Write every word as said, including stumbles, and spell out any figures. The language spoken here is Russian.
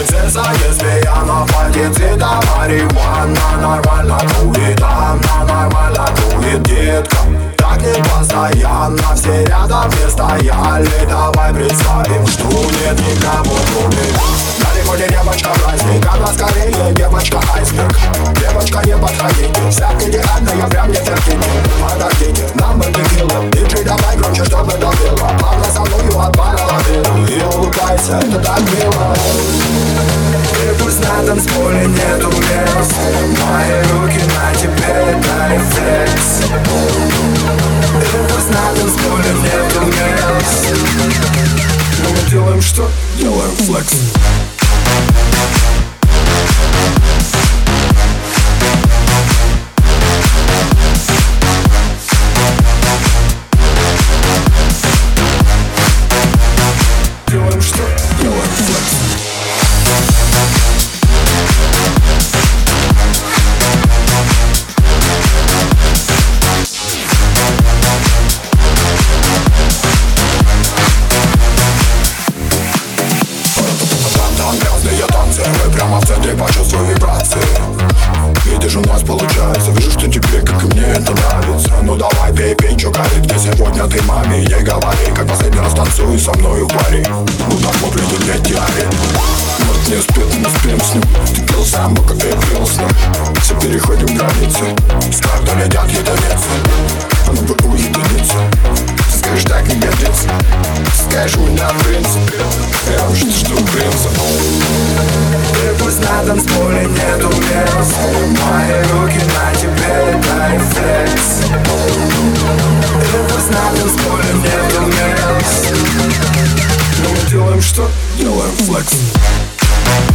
принцесса, если я на позиции, то марихуана нормально дует, она нормально дует, детка. Так не постоянно, все рядом не стояли. Давай представим, что нет никого кроме нас. Далеко не девочка праздник, она скорее девочка айсберг. Девочка, не подходите, вся идеальная, прям не терпите. Подождите, нам бы текила, диджей давай громче, чтобы добила. Она со мною отпарила белую, и улыбайся, это так мило. И пусть на танцполе нету мест, мои руки на тебе, это рефлекс. И пусть на танцполе нету мест, но мы делаем что? Делаем флекс. Делаем что? Делаем флекс. Грязные танцы, мы прямо в центре, почувствуй вибрации. Видишь, у нас получается, вижу, что тебе, как и мне, это нравится. Ну давай, пей, пей, чё горит, где сегодня ты маме ей говори. Как последний раз танцуй со мною, пари. Ну так вот люди не тяри. Вот не спит, не спим с ним. Ты пил сам, как ты пил с ним. Все переходим границы, с каждой летят единицы. А ну бы уединиться. Ты скажешь, так не годится. Скажешь, у меня принцип. Я уже жду принца. И пусть на танцполе нету мест, мои руки на тебе, это рефлекс. И пусть на танцполе нету мест, но мы делаем что? Делаем флекс.